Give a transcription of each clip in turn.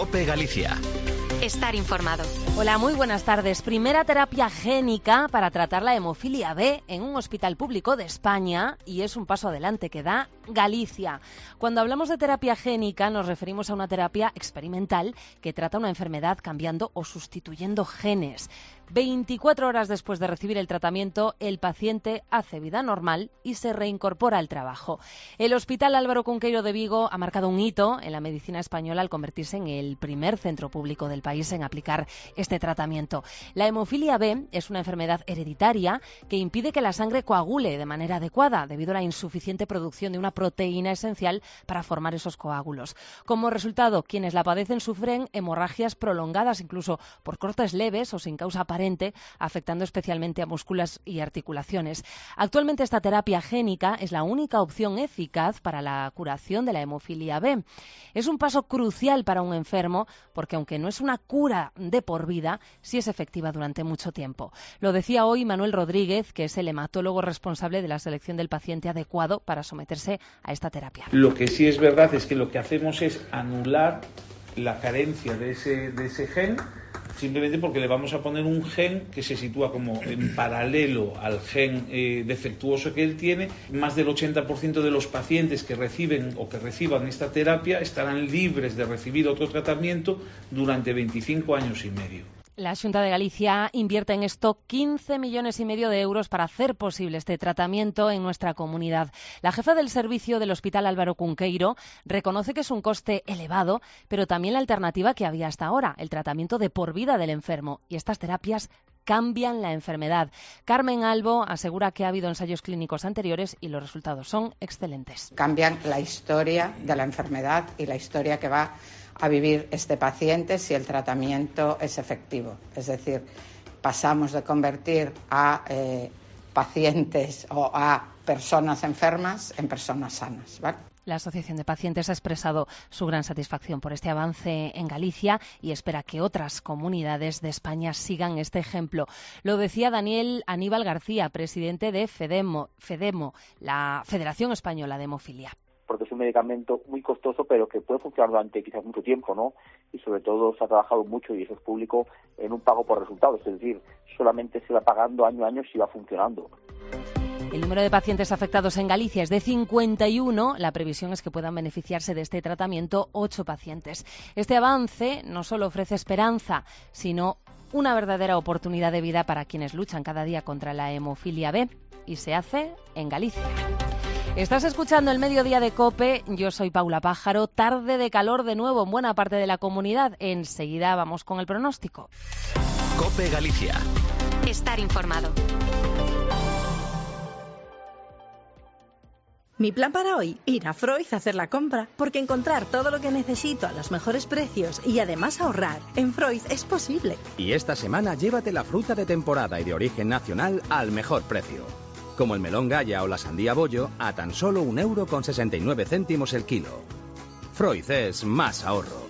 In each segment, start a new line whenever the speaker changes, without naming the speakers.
COPE Galicia.
Estar informado.
Hola, muy buenas tardes. Primera terapia génica para tratar la hemofilia B en un hospital público de España, y es un paso adelante que da Galicia. Cuando hablamos de terapia génica nos referimos a una terapia experimental que trata una enfermedad cambiando o sustituyendo genes. 24 horas después de recibir el tratamiento, el paciente hace vida normal y se reincorpora al trabajo. El Hospital Álvaro Cunqueiro de Vigo ha marcado un hito en la medicina española al convertirse en el primer centro público del país en aplicar este tratamiento. La hemofilia B es una enfermedad hereditaria que impide que la sangre coagule de manera adecuada debido a la insuficiente producción de una proteína esencial para formar esos coágulos. Como resultado, quienes la padecen sufren hemorragias prolongadas, incluso por cortes leves o sin causa aparente, afectando especialmente a músculos y articulaciones. Actualmente esta terapia génica es la única opción eficaz para la curación de la hemofilia B. Es un paso crucial para un enfermo porque, aunque no es una cura de por vida, sí es efectiva durante mucho tiempo. Lo decía hoy Manuel Rodríguez, que es el hematólogo responsable de la selección del paciente adecuado para someterse a esta terapia.
Lo que sí es verdad es que lo que hacemos es anular la carencia de ese gen, simplemente porque le vamos a poner un gen que se sitúa como en paralelo al gen defectuoso que él tiene. Más del 80% de los pacientes que reciben o que reciban esta terapia estarán libres de recibir otro tratamiento durante 25 años y medio.
La Xunta de Galicia invierte en esto 15,5 millones de euros para hacer posible este tratamiento en nuestra comunidad. La jefa del servicio del Hospital Álvaro Cunqueiro reconoce que es un coste elevado, pero también la alternativa que había hasta ahora, el tratamiento de por vida del enfermo. Y estas terapias cambian la enfermedad. Carmen Albo asegura que ha habido ensayos clínicos anteriores y los resultados son excelentes.
Cambian la historia de la enfermedad y la historia que va a vivir este paciente si el tratamiento es efectivo. Es decir, pasamos de convertir a pacientes o a personas enfermas en personas sanas, ¿vale?
La Asociación de Pacientes ha expresado su gran satisfacción por este avance en Galicia y espera que otras comunidades de España sigan este ejemplo. Lo decía Daniel Aníbal García, presidente de FEDEMO, la Federación Española de Hemofilia.
Porque es un medicamento muy costoso, pero que puede funcionar durante quizás mucho tiempo, ¿no? Y sobre todo se ha trabajado mucho, y eso es público, en un pago por resultados, es decir, solamente se va pagando año a año si va funcionando.
El número de pacientes afectados en Galicia es de 51. La previsión es que puedan beneficiarse de este tratamiento 8 pacientes. Este avance no solo ofrece esperanza, sino una verdadera oportunidad de vida para quienes luchan cada día contra la hemofilia B, y se hace en Galicia. Estás escuchando el Mediodía de COPE, yo soy Paula Pájaro. Tarde de calor de nuevo en buena parte de la comunidad. Enseguida vamos con el pronóstico.
COPE Galicia.
Estar informado.
Mi plan para hoy, ir a Freud a hacer la compra, porque encontrar todo lo que necesito a los mejores precios y además ahorrar en Freud es posible.
Y esta semana llévate la fruta de temporada y de origen nacional al mejor precio. Como el melón Gaya o la sandía bollo a tan solo 1,69 € el kilo. Freud es más ahorro.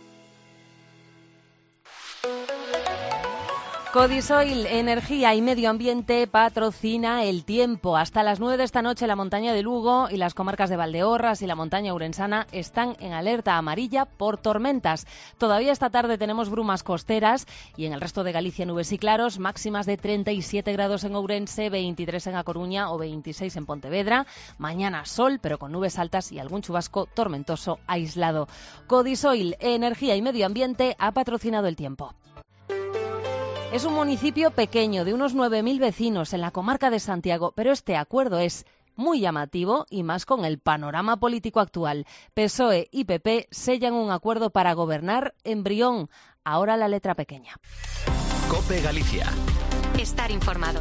Codisoil, Energía y Medio Ambiente patrocina el tiempo. Hasta las 9 de esta noche la montaña de Lugo y las comarcas de Valdeorras y la montaña ourensana están en alerta amarilla por tormentas. Todavía esta tarde tenemos brumas costeras y en el resto de Galicia nubes y claros, máximas de 37 grados en Ourense, 23 en A Coruña o 26 en Pontevedra. Mañana sol, pero con nubes altas y algún chubasco tormentoso aislado. Codisoil, Energía y Medio Ambiente ha patrocinado el tiempo. Es un municipio pequeño de unos 9.000 vecinos en la comarca de Santiago, pero este acuerdo es muy llamativo y más con el panorama político actual. PSOE y PP sellan un acuerdo para gobernar en Brión. Ahora la letra pequeña.
COPE Galicia.
Estar informado.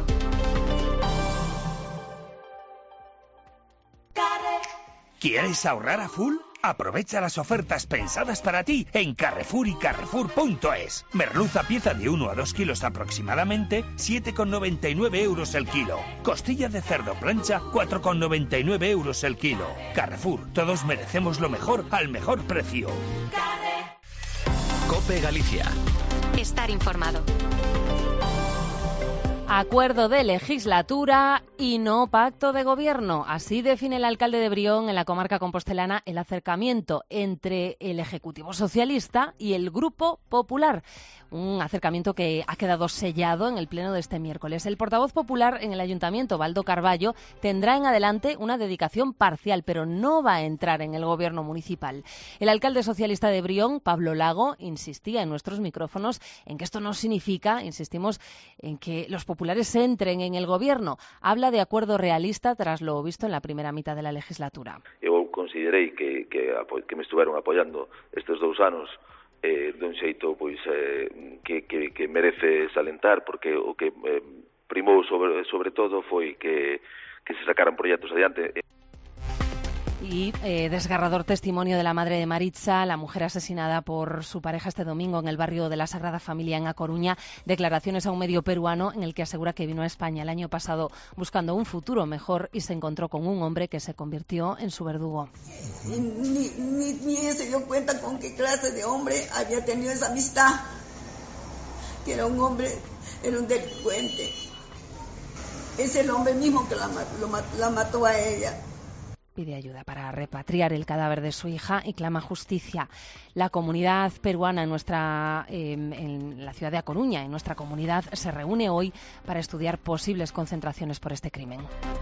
¿Quieres ahorrar a full? Aprovecha las ofertas pensadas para ti en Carrefour y Carrefour.es. Merluza pieza de 1 a 2 kilos aproximadamente, 7,99 € el kilo. Costilla de cerdo plancha, 4,99 € el kilo. Carrefour, todos merecemos lo mejor al mejor precio.
COPE Galicia.
Estar informado.
Acuerdo de legislatura y no pacto de gobierno. Así define el alcalde de Brión, en la comarca compostelana, el acercamiento entre el Ejecutivo Socialista y el Grupo Popular. Un acercamiento que ha quedado sellado en el pleno de este miércoles. El portavoz popular en el Ayuntamiento, Baldo Carballo, tendrá en adelante una dedicación parcial, pero no va a entrar en el gobierno municipal. El alcalde socialista de Brión, Pablo Lago, insistía en nuestros micrófonos en que esto no significa, insistimos, en que los populares entren en el gobierno. Habla de acuerdo realista tras lo visto en la primera mitad de la legislatura.
Eu considerei que me estuveron apoiando estes 2 anos dun xeito pois que merece salentar, porque o que primou sobre todo foi que se sacaran proxectos adiante.
Y desgarrador testimonio de la madre de Maritza, la mujer asesinada por su pareja este domingo en el barrio de la Sagrada Familia en A Coruña. Declaraciones a un medio peruano en el que asegura que vino a España el año pasado buscando un futuro mejor y se encontró con un hombre que se convirtió en su verdugo.
Ni se dio cuenta con qué clase de hombre había tenido esa amistad, que era un hombre, era un delincuente. Es el hombre mismo que la mató a ella.
Pide ayuda para repatriar el cadáver de su hija y clama justicia. La comunidad peruana en la ciudad de A Coruña, en nuestra comunidad, se reúne hoy para estudiar posibles concentraciones por este crimen.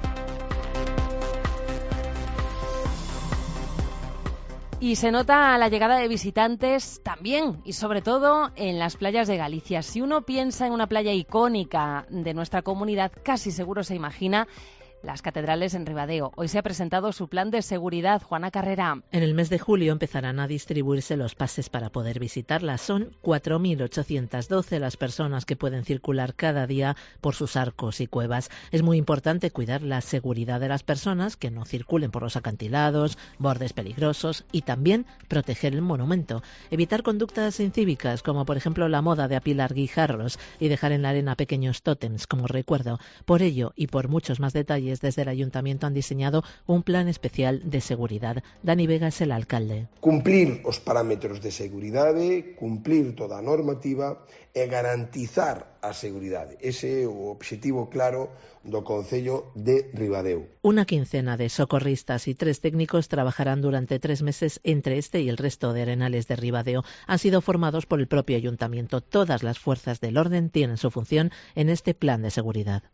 Y se nota la llegada de visitantes también y sobre todo en las playas de Galicia. Si uno piensa en una playa icónica de nuestra comunidad, casi seguro se imagina las catedrales en Ribadeo. Hoy se ha presentado su plan de seguridad. Juana Carrera.
En el mes de julio empezarán a distribuirse los pases para poder visitarlas. Son 4.812 las personas que pueden circular cada día por sus arcos y cuevas. Es muy importante cuidar la seguridad de las personas, que no circulen por los acantilados, bordes peligrosos, y también proteger el monumento. Evitar conductas incívicas, como por ejemplo la moda de apilar guijarros y dejar en la arena pequeños tótems como recuerdo. Por ello y por muchos más detalles, desde el Ayuntamiento han diseñado un plan especial de seguridad. Dani Vega es el alcalde.
Cumplir os parámetros de seguridade, cumplir toda a normativa e garantizar a seguridade. Ese é o obxectivo claro do Concello de Ribadeo.
Una quincena de socorristas y 3 técnicos trabajarán durante 3 meses entre este y el resto de arenales de Ribadeo. Han sido formados por el propio Ayuntamiento. Todas las fuerzas del orden tienen su función en este plan de seguridad.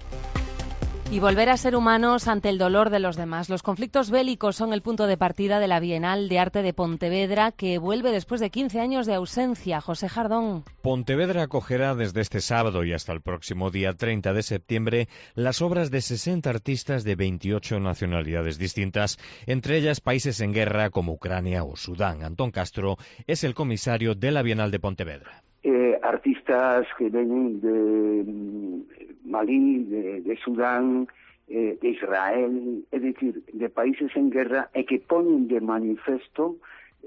Y volver a ser humanos ante el dolor de los demás. Los conflictos bélicos son el punto de partida de la Bienal de Arte de Pontevedra, que vuelve después de 15 años de ausencia. José Jardón.
Pontevedra acogerá desde este sábado y hasta el próximo día 30 de septiembre las obras de 60 artistas de 28 nacionalidades distintas, entre ellas países en guerra como Ucrania o Sudán. Antón Castro es el comisario de la Bienal de Pontevedra.
Artistas que vienen de Malí, de Sudán, de Israel, es decir, de países en guerra, e que ponen de manifesto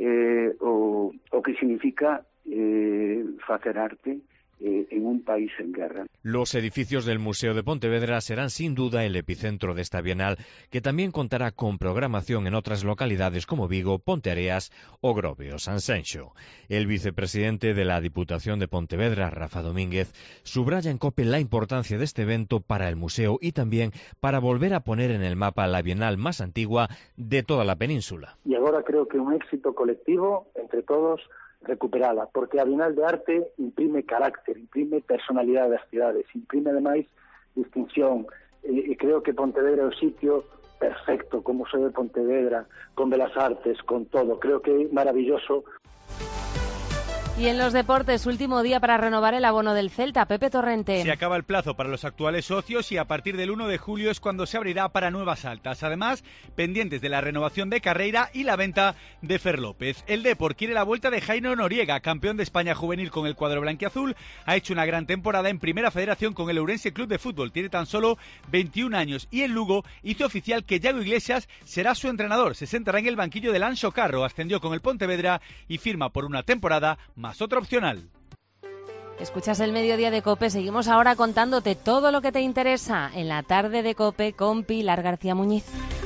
o que significa facer arte en un país en guerra.
Los edificios del Museo de Pontevedra serán sin duda el epicentro de esta Bienal, que también contará con programación en otras localidades como Vigo, Ponteareas o Grove o Sanxenxo. El vicepresidente de la Diputación de Pontevedra, Rafa Domínguez, subraya en COPE la importancia de este evento para el museo y también para volver a poner en el mapa la Bienal más antigua de toda la península.
Y agora creo que un éxito colectivo entre todos recuperala, porque a Bienal de Arte imprime carácter, imprime personalidade das cidades, imprime ademais distinción, e creo que Pontevedra é o sitio perfecto, como se ve Pontevedra, con Belas Artes, con todo, creo que é maravilloso.
Y en los deportes, último día para renovar el abono del Celta. Pepe Torrente.
Se acaba el plazo para los actuales socios y a partir del 1 de julio es cuando se abrirá para nuevas altas. Además, pendientes de la renovación de Carreira y la venta de Fer López. El Depor quiere la vuelta de Jairo Noriega, campeón de España juvenil con el cuadro blanquiazul. Ha hecho una gran temporada en Primera Federación con el Ourense Club de Fútbol. Tiene tan solo 21 años y en Lugo hizo oficial que Yago Iglesias será su entrenador. Se sentará en el banquillo del Anxo Carro. Ascendió con el Pontevedra y firma por una temporada más otra opcional.
Escuchas el Mediodía de COPE. Seguimos ahora contándote todo lo que te interesa en la tarde de COPE con Pilar García Muñiz.